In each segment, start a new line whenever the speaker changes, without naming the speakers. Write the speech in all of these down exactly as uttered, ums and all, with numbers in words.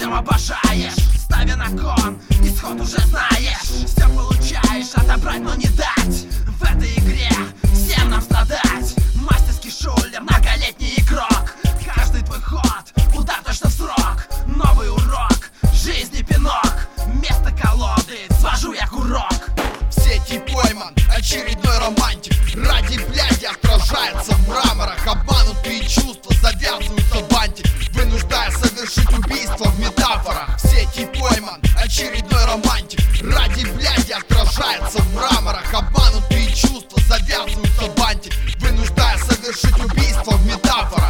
всем обожаешь, ставя на кон, исход уже знаешь. Все получаешь, отобрать, но не дать. В этой игре всем нам страдать. Мастерский шулер, многолетний игрок. Каждый твой ход, удар точно в срок. Новый урок, жизни пинок. Вместо колоды свожу я курок.
В сети пойман очередной романтик. Ради бляди отражается в мраморах. Обманутые чувства завязываются в бантик, вынуждая совершить убийство в метафорах. В сети пойман очередной романтик. Ради бляди отражается в мраморах. Обманутые чувства завязываются в бантик, вынуждая совершить убийство в метафорах.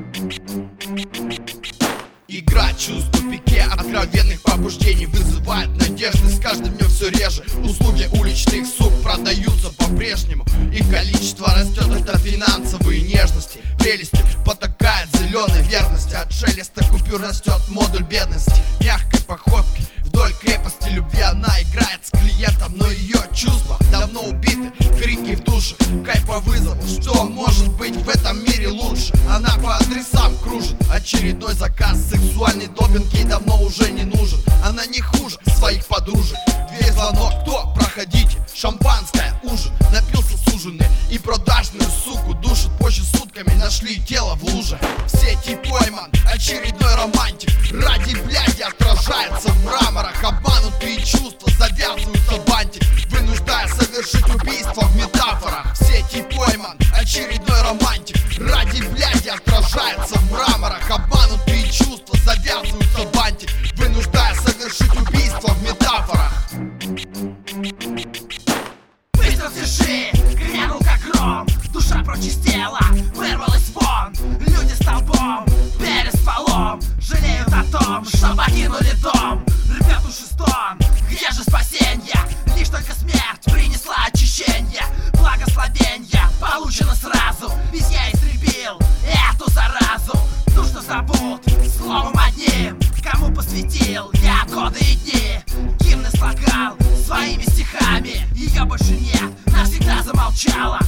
Игра чувств в тупике откровенных побуждений вызывает надежды, с каждым днем все реже. Услуги уличных сук продаются по-прежнему. Их количество растет, это финансовые нежности. Прелести потакает зеленой верности. От шелеста купюр растет модуль бедности. Мягкой походкой вдоль крепости любви она играет с клиентом, но ее чувства давно убиты. Крики в душе, кайф по вызову. Что может быть в этом мире лучше? Она по адресам кружит. Очередной заказ, сексуальный допинг ей давно уже не нужен. Она не хуже своих подружек. Дверь, звонок, кто? Проходите. Шампанское, ужин, напился суженый. И продажную суку душит позже сутками. Нашли тело в луже. В сети пойман очередной романтик. Ради бляди отражается в мраморах. Обманутые чувства завязываются в бантик, вынуждая совершить убийство в метафорах. В сети пойман очередной романтик. Ради бляди отражается в мраморах. Обманутые чувства завязываются в бантик, вынуждая совершить убийство в метафорах.
Быстро свежи, грянул как гром. Душа прочь из тела, вырвалась вон. Люди столбом, перед стволом жалеют о том, что покинули дом. Рвет уши стон, где же спасенье? Лишь только смерть принесла очищение. Благословенье получено сразу, ведь я истребил эту заразу. Ту, что забудь словом одним, кому посвятил я годы и дни. Гимны слагал своими стихами, ее больше нет, навсегда замолчала.